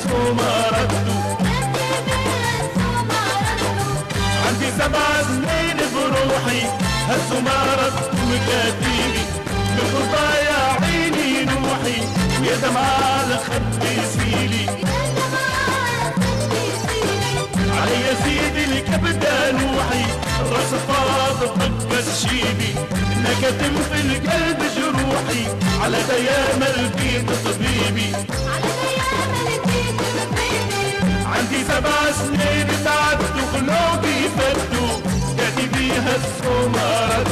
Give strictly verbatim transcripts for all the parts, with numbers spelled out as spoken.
السمرة عندي سبع سنين بروحي هالسمارة مكاتيبي بغضا يا عيني نوحي ويا دمعة لخد يسيلي علي يا سيدي الكبدة نوحي الراس فاض بقس شيبي نكتم في القلب جروحي على ديام البيت طبيبي عندي سبع سنين تعبت وخلوقي فتوا قاتي بيها السمرة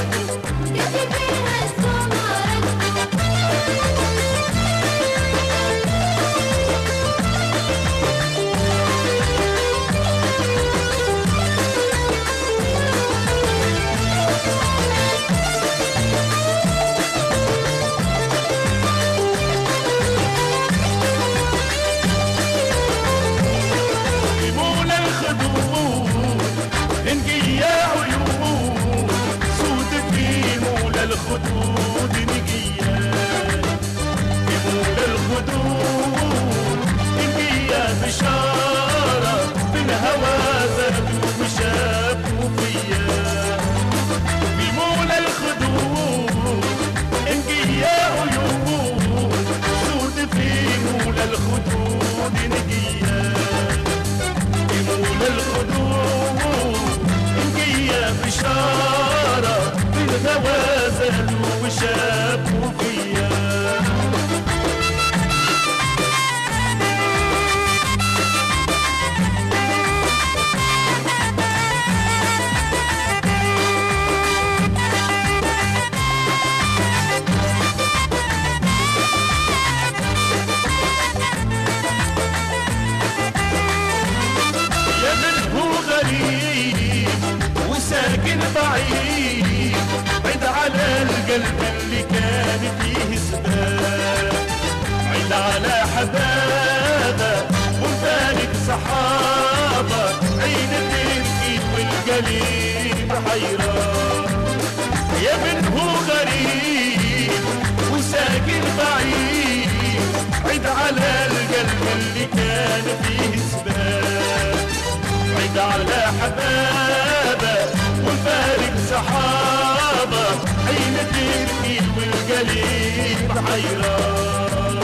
الخدود نقيا يمول الخدود نقيا بشارة بالهوى زادوا وشافوا فيا يمول الخدود نقيا عيون سود في مول الخدود نقيا يمول الخدود نقيا بشارة بالهوى زادوا وشافوا فيا يا من هو غريب وساكن بعيد عيد على القلب اللي كان فيه سباب عيد على حبابه ومفارق صحابه عين تبكي والقلب حيران يا من هو غريب وساكن بعيد عيد على القلب اللي كان فيه سباب عيد على حبابه ومفارق صحابه عين تبكي والقلب حيران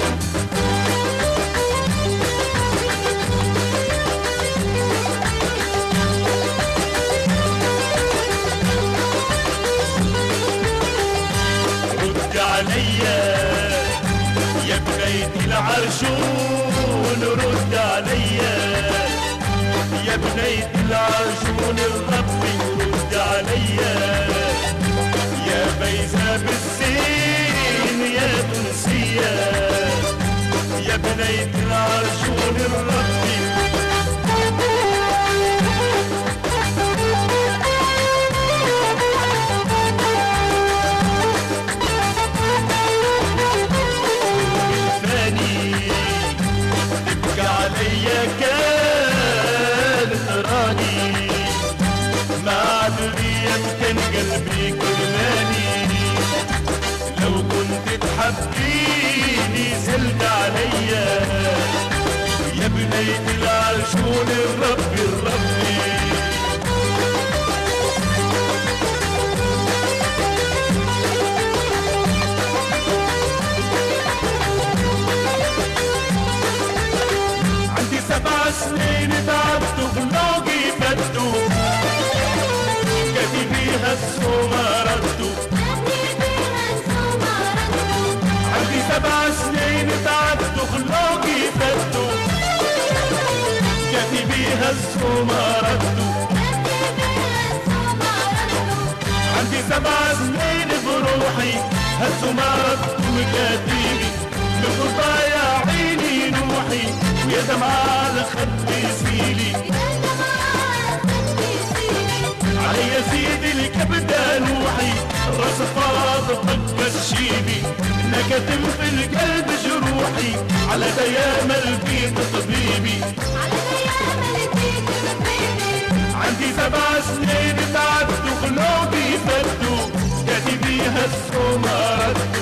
رد عليا يا بنية العرشون رد عليا يا بنية العرشون الرب يرد عليا يا بيزة بالزين يا تونسية يا بنية العرشون الرب الفاني تبكى عليا كان تراني ما أدري يمكن قلبي كرماني لو كنت تحبيني زلت عليا يا بنية العرشون الرب الربي عندي سبع سنين تعبت وخلوقي فتوا قاتي بيها السمرة عندي سبع سنين تعبت وخلوقي فتوا قاتي بيها السمرة عندي سبع سنين بروحي هالسمرة مكاتيبي بغضا يا عيني نوحي ويا دمعة لخد يسيلي علي يا سيدي الكبدة نوحي الراس فاض بقس شيبي نكتم في القلب جروحي على ديام البيت طبيبي عندي سبع سنين تعبت وخلوقي فتوا قاتي بيها السمرة